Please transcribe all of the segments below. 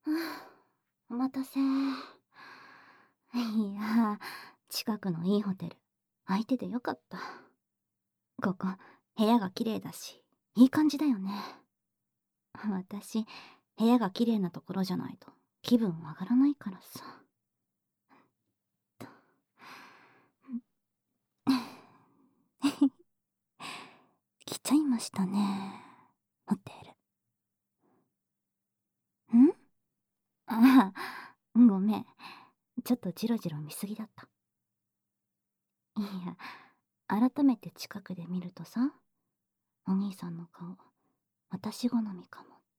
お待たせ。いや、近くのいいホテル、空いててよかった。ここ、部屋が綺麗だし、いい感じだよね。私、部屋が綺麗なところじゃないと気分上がらないからさ。来ちゃいましたね、ホテル。ああ、ごめん。ちょっとジロジロ見すぎだった。いや、改めて近くで見るとさ、お兄さんの顔、私好みかもって。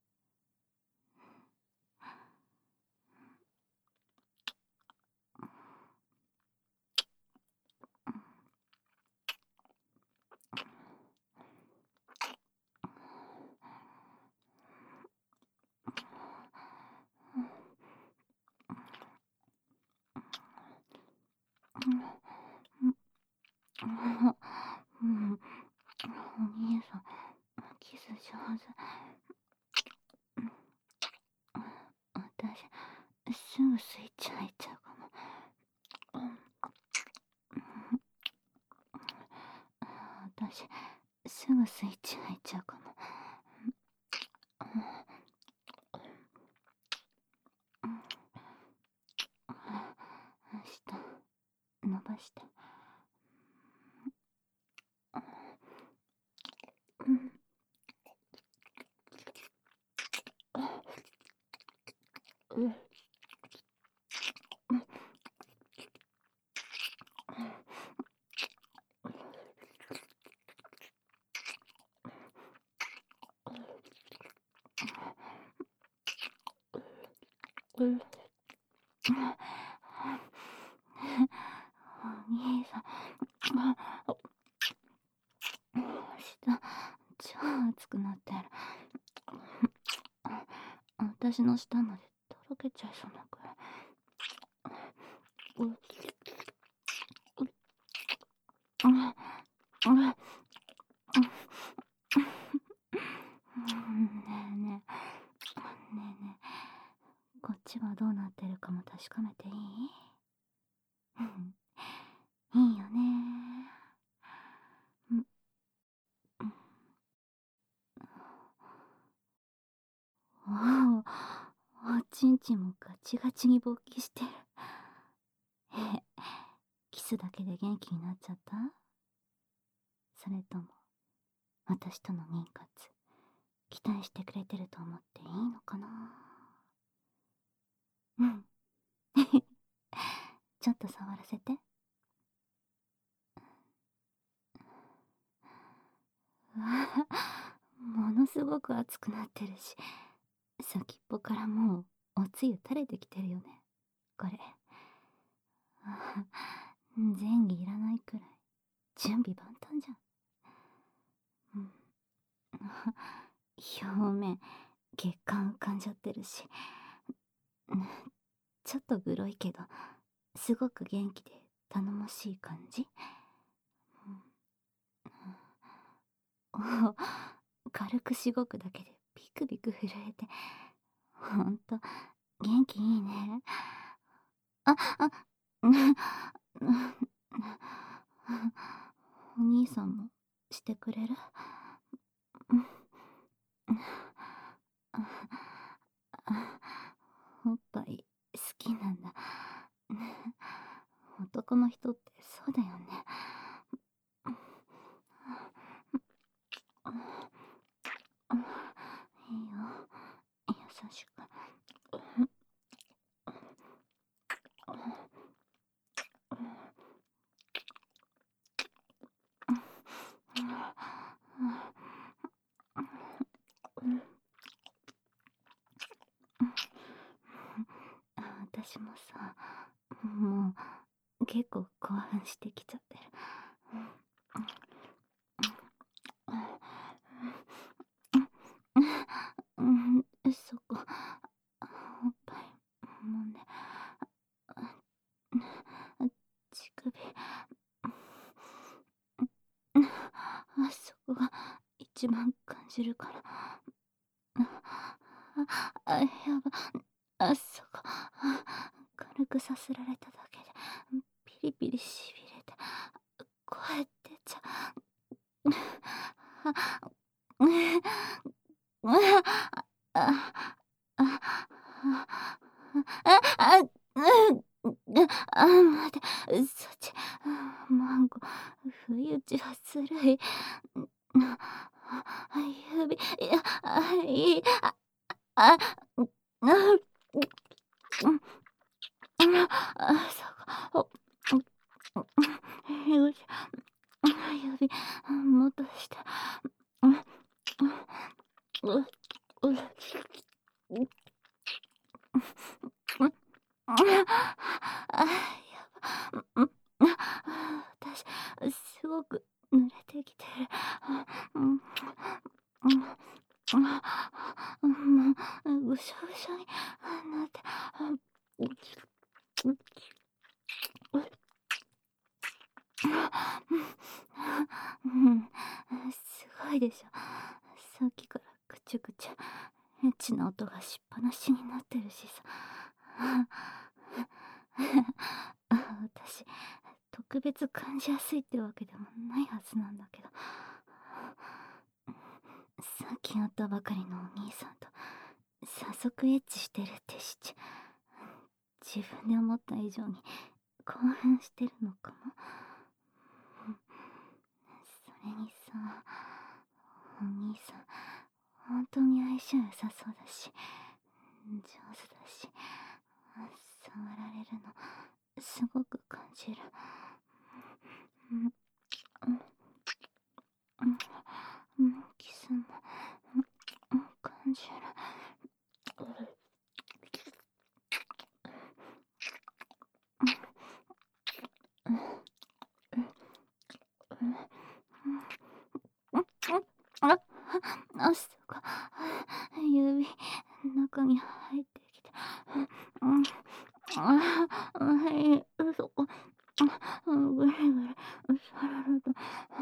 うん、お兄さん、キス上手。私、すぐスイッチ入っちゃうかも。私、すぐスイッチ入っちゃうかも。下、伸ばして。お兄さん、下、超熱くなってる。私の舌までとろけちゃいそうなくらい。ねえねえ、ねえねえ、こっちはどうなってるかも確かめていい？いいよね。おおちんちんもガチガチに勃起してる。え、キスだけで元気になっちゃった？それとも、私との妊活、期待してくれてると思っていいのかな？うん。ちょっと触らせて。うわ、ものすごく熱くなってるし、先っぽからもうおつゆ垂れてきてるよね、これ。前儀いらないくらい準備万端じゃん。うん、表面血管浮かんじゃってるし、ちょっとグロいけどすごく元気で頼もしい感じ。お、軽くしごくだけでビクビク震えて、ほんと元気いいね。なお兄さんもしてくれる？おっぱい好きなんだ。男の人ってそうだよね。いいよ、優しく。私もさ、もう結構興奮してきちゃってる。そこ、おっぱい揉んで、乳首、あそこが一番感じるから。 やば。そこ、軽くさすられただけで、ピリピリしびれて、声出ちゃう。待て、そっち、マンゴー、不意打ちはずるい。指、いや、いい、あ、うそこ、よし、指、もっとして、やば、私、すごく濡れてきてる。もう、ぐしょぐしょになって、すごいでしょ。さっきからぐちゅぐちゅ、エッチな音がしっぱなしになってるしさ。私、特別感じやすいってわけでもないはずなんだけど。さっき会ったばかりのお兄さんと早速エッチしてるって知っちゃ、自分で思った以上に興奮してるのかも。それにさ、お兄さん本当に相性良さそうだし、上手だし、触られるのすごく感じる。キスも感じる。そこ、指、中に入ってきて。そこ、ぐるぐるされると。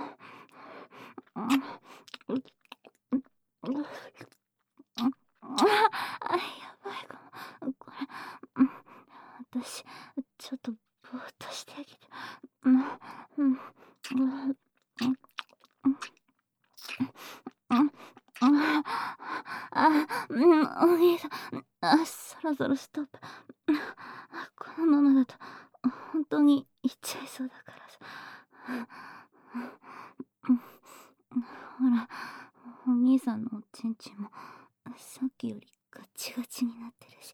やばいかも。これ、私、ちょっとぼーっとしてきて。お兄さん、そろそろストップ。このままだと、本当に行っちゃいそうだからさ。ほら、お兄さんのおちんちんも、さっきよりガチガチになってるし。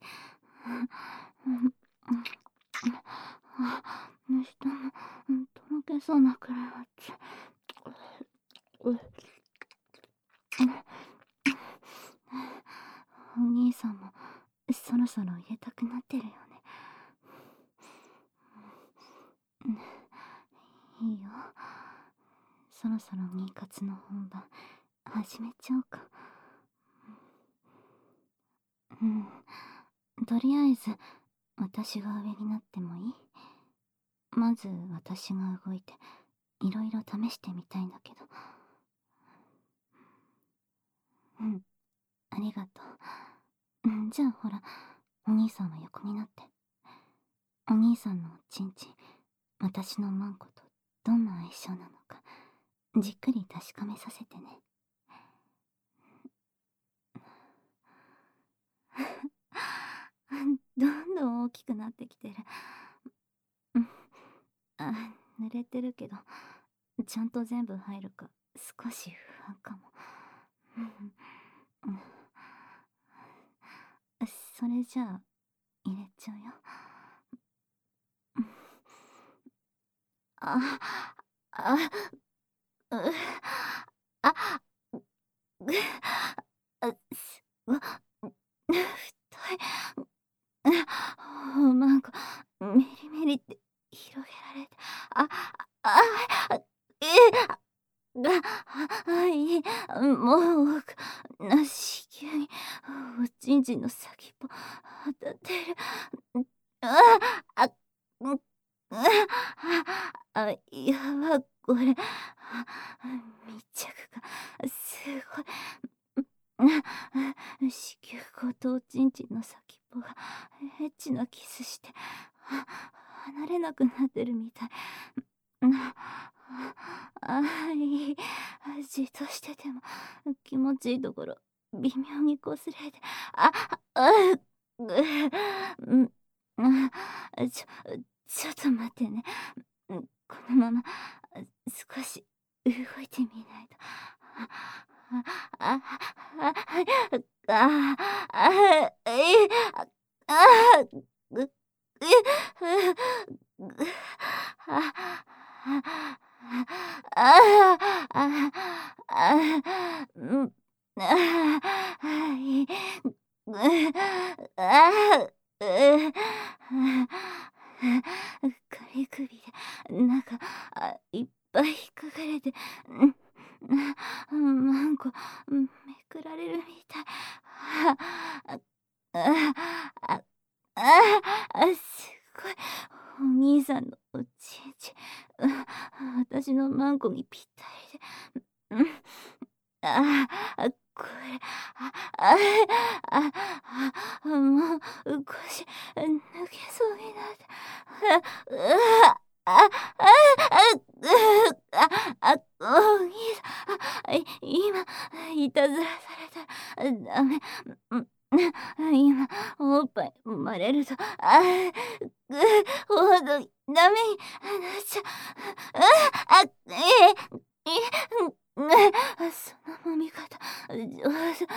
下も、とろけそうなくらい熱い。お兄さんもそろそろ入れたくなってるよね。いいよ。そろそろ妊活の本番始めちゃおうか。とりあえず私が上になってもいい？まず私が動いていろいろ試してみたいんだけど。ありがとう。じゃあほら、お兄さんは横になって。お兄さんのおちんちん、私のマンコとどんな相性なのかじっくり確かめさせてね。どんどん大きくなってきてる。濡れてるけどちゃんと全部入るか少し不安かも。それじゃあ入れちゃうよ。ああうあぐすご太い。なんかメリメリって広げられて、あいい、もう子宮におちんちんの先っぽ当たってる。あうんやば、これ密着がすごい。 子宮口とおちんちんの先っぽがエッチなキスして離れなくなってるみたい。いい。じっとしてても気持ちいいところ微妙に擦れて、うん、ちょっと待ってね。このまま少し動いてみないと。あ、あ、あ、あ、え、あ、ぐ、え、ぐ、あ、うん、い、ぐ、仮首で、いっぱい引っかかれて、マンコ、めくられるみたい。すごい。お兄さんのおちんちん、私のマンコにぴったりで。これ、もう腰抜けそうになって。お兄さん、今いたずらされたらダメ。今おっぱい生まれると、ほんとにダメになっちゃう。その揉み方上手。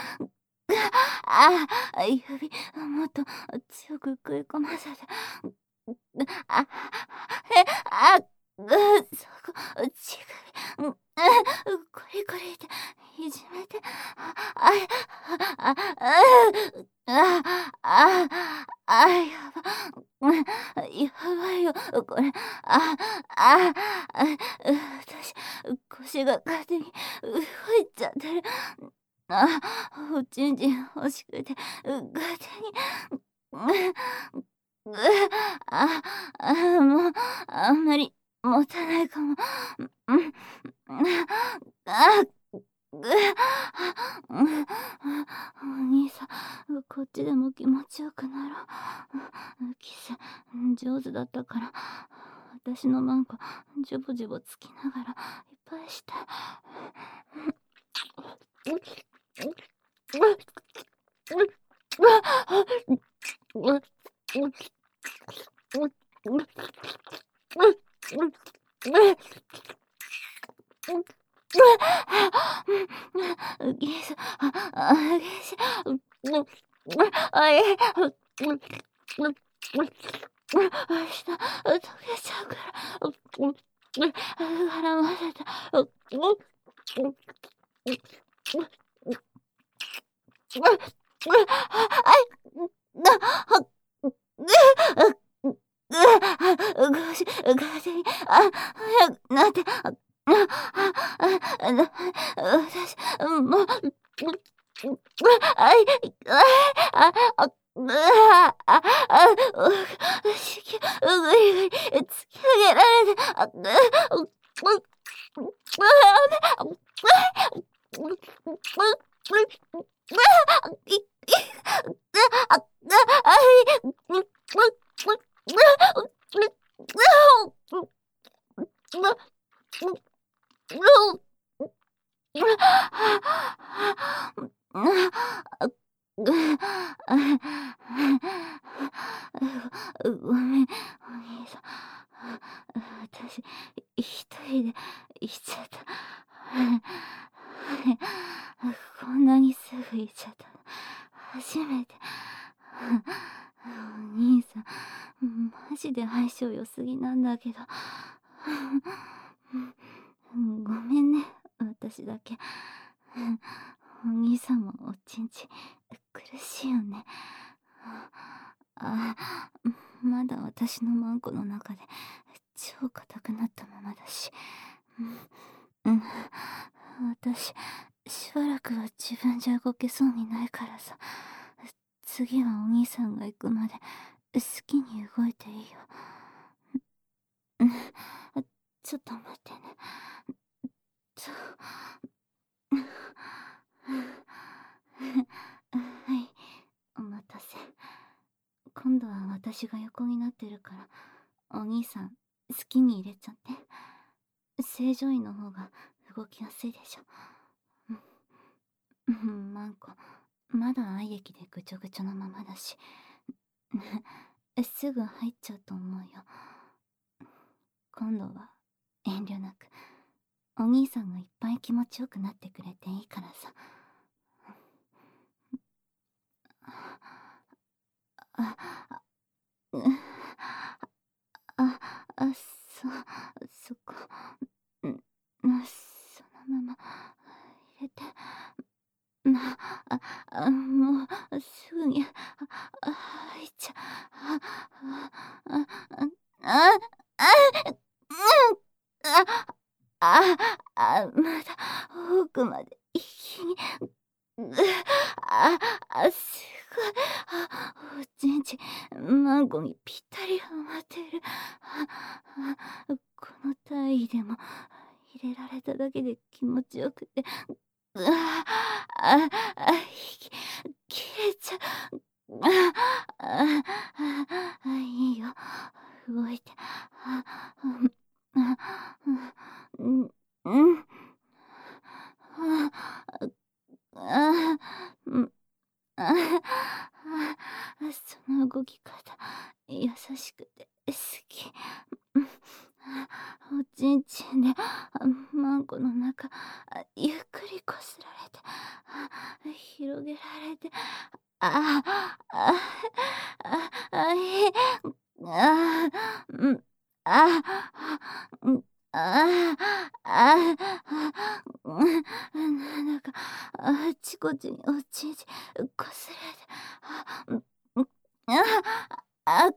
指もっと強く食い込ませて。あ、そこ、乳首、コリコリっていじめて。やばいよ、これ。私、腰が勝手に動いちゃってる。おちんちん欲しくて、勝手に。もう、あんまり持たないかも。あ、ぐお兄さん、こっちでも気持ちよくなろう。キス、上手だったから、私のマンコ、ジョボジョボつきながら、いっぱいして。ゲス、ゲス、下、溶けちゃうから、絡ませて、風に、早くなって、私、もう、子宮、ぐりぐり、突き上げられて、ごめん、お兄さん。私、一人で行っちゃった。こんなにすぐ行っちゃった。初めて。お兄さん、マジで相性良すぎなんだけど。ごめんね、私だけ。お兄さんもおちんち苦しいよね。まだ私のマンコの中で超硬くなったままだし。私、しばらくは自分じゃ動けそうにないからさ。次はお兄さんが行くまで好きに動いていいよ。ちょっと待ってね。 はい、お待たせ。今度は私が横になってるから、お兄さん、好きに入れちゃって。正常位の方が動きやすいでしょ。マンコ、まだ愛液でぐちょぐちょのままだし、すぐ入っちゃうと思うよ。今度は遠慮なく、お兄さんがいっぱい気持ちよくなってくれていいからさ。あ、うあ、そこ、そのまま入れて。もうすぐに入っちゃああああまだ奥まで一気にすごいおちんちんマンコにぴったりはまってる。この体位でも入れられただけで気持ちよくて、息切れちゃう。いいよ、動いて。その動き方、優しくて好き。おちんちんでマンコの中ゆっくりこすられて広げられて、ああああいあうんあうんああなんかあちこちにおちんちんこすられて、あ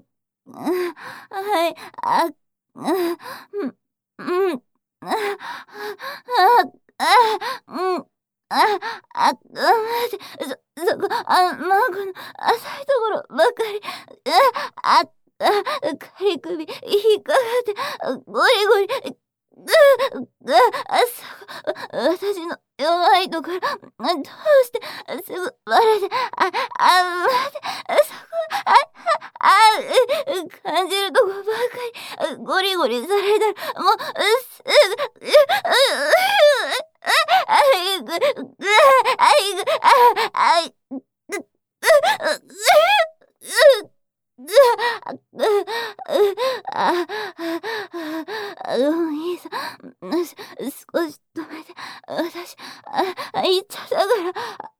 はい、うん、うん、うん、待って、そこ、孫の浅いところばかり、かり首、引っかかって、ゴリゴリ、私の弱いところ、どうしてすぐ割れて、待って、そこ、感じるとこばかり、ゴリゴリされたら、もう、すぐ、いぐ、あい、お兄さん、少し止めて、私、言っちゃったから、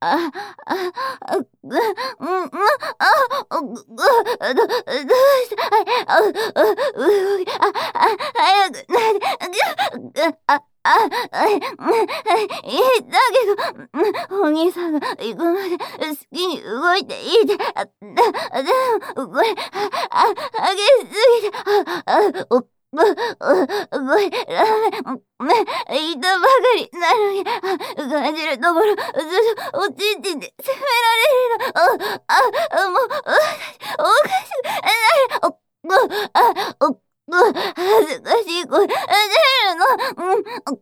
どうして、動き、早く、いいだけど、お兄さんが行くまで好きに動いていいって、でも、これ、激しすぎて、これ、ラーメン、言ったばかりなのに、感じるところ、おちんちんで責められるの、もう、おかしくなる、恥ずかしい声出るの、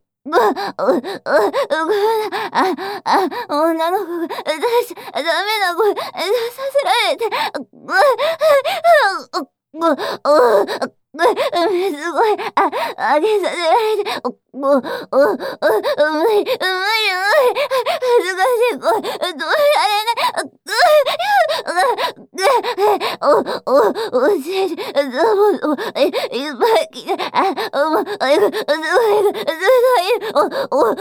女の子が出しちゃダメな声出させられて、すごい、上げさせられて、無理、恥ずかしい声、どうやれない、おじいちゃん、いっぱい来て、もう、すごい、おかしくなって、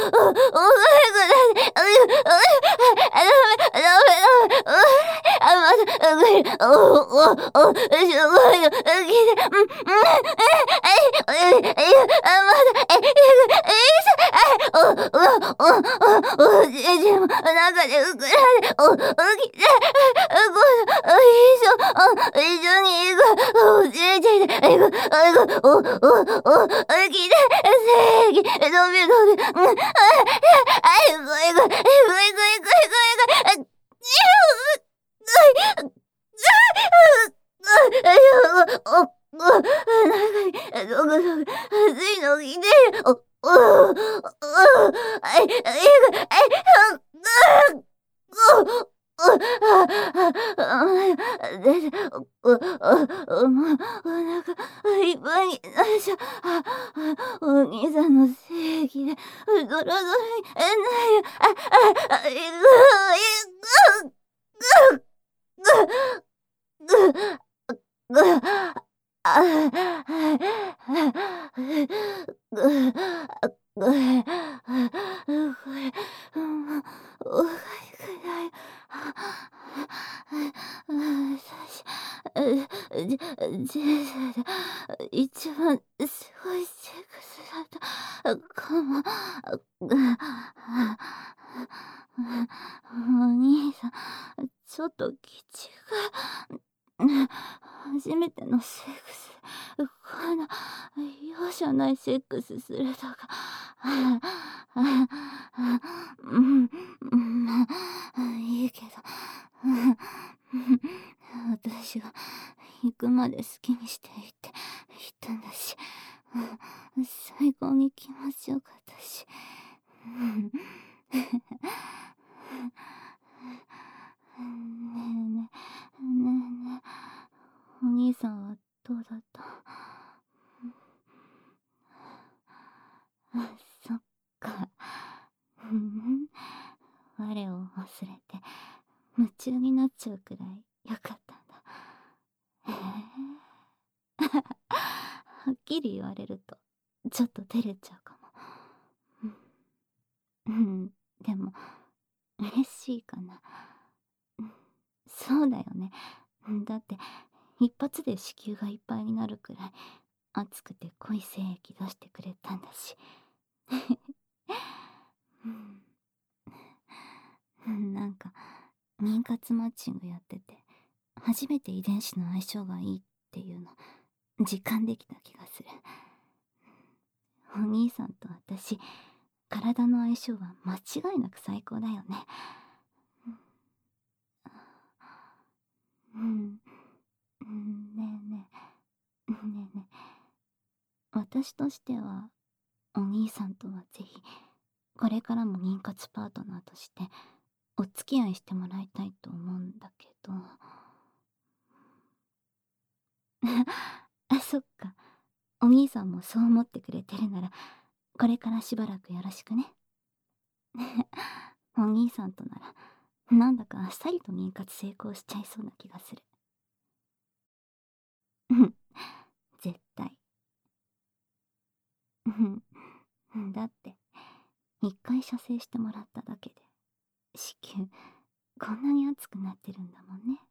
すごいの、来て、おじいちゃんも中で膨らんで、起きて、一緒に行く、おじいちゃんで、起きて、正義、伸び、中に、熱いの来てる。 で、もう、お腹いっぱいになっちゃお兄さんの正義で、ドロドロになる、ぐ、おかしくない。人生で一番すごいセックスだったかも。お兄さん、ちょっと気違い。初めてのセックス、こんな容赦ないセックスするとか、うん、まあ、いいけど、私が行くまで好きにしていいって言ったんだし、最高に気持ちよかったし。ねえねえ、ねえねえ、お兄さんはどうだった？そっか。ふん。我を忘れて夢中になっちゃうくらいよかったんだ。へえ。はっきり言われるとちょっと照れちゃうかも。うん、でも嬉しいかな。そうだよね。だって一発で子宮がいっぱいになるくらい熱くて濃い精液出してくれたんだし。なんか妊活マッチングやってて初めて遺伝子の相性がいいっていうの実感できた気がする。お兄さんと私、体の相性は間違いなく最高だよね。うん、うん、ねえねえ、ねえねえ、私としてはお兄さんとはぜひこれからも妊活パートナーとしてお付き合いしてもらいたいと思うんだけど。あ、そっか。お兄さんもそう思ってくれてるならこれからしばらくよろしくね。お兄さんとならなんだかあっさりと妊活成功しちゃいそうな気がする。うん、絶対。うん、だって一回射精してもらっただけで子宮こんなに熱くなってるんだもんね。